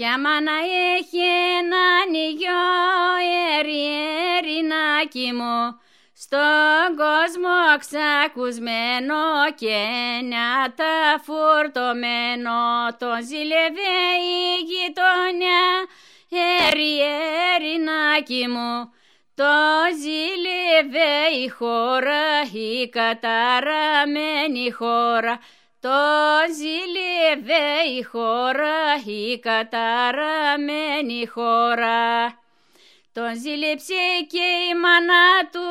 Ποια μάνα έχει έναν γιο, Ερινάκι μου, στον κόσμο ξακουσμένο και να τα φουρτωμένο, τον ζήλευε η γειτονιά, Ερινάκι μου, τον ζήλευε η χώρα, η καταραμένη χώρα, τον ζήλευε η χώρα, η καταραμένη χώρα. Τον ζήλεψε και η μάνα του,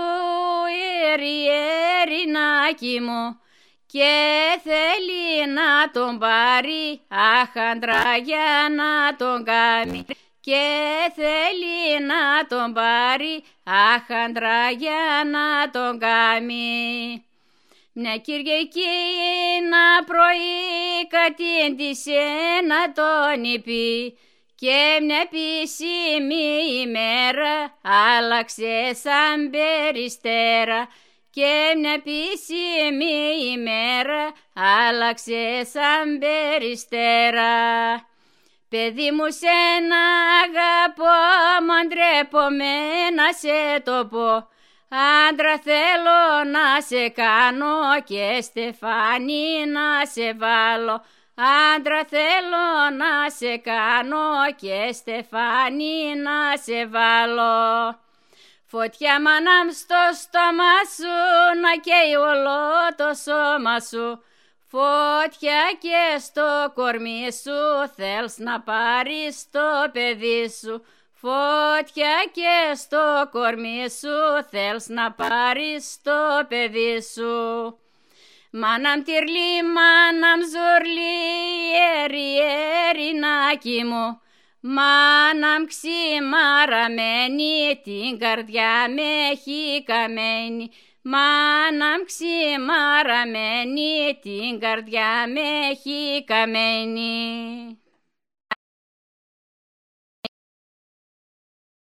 Ερινάκι μου, και θέλει να τον πάρει, αχάντρα για να τον κάνει, και θέλει να τον πάρει, αχάντρα για να τον κάνει. Μια Κυριακή ένα πρωί κατήντησε να τον είπε, και μια επίσημη ημέρα άλλαξε σαν περιστέρα, και μια επίσημη ημέρα άλλαξε σαν περιστέρα. Παιδί μου σένα αγαπώ, μα ντρέπομαι να σε το πω, άντρα θέλω να σε κάνω και στεφάνι να σε βάλω, άντρα θέλω να σε κάνω και στεφάνι να σε βάλω. Φωτιά μάνα μου στο στόμα σου, να καίει όλο το σώμα σου, φωτιά και στο κορμί σου, θέλεις να πάρεις το παιδί σου, φωτιά και στο κορμί σου, θέλεις να πάρεις το παιδί σου. Μάναμ τυρλή, μάναμ ζουρλή, Ερινάκι μου, μάναμ ξημαραμένη, την καρδιά με έχει καμένη, μάναμ ξημαραμένη, την καρδιά με έχει καμένη.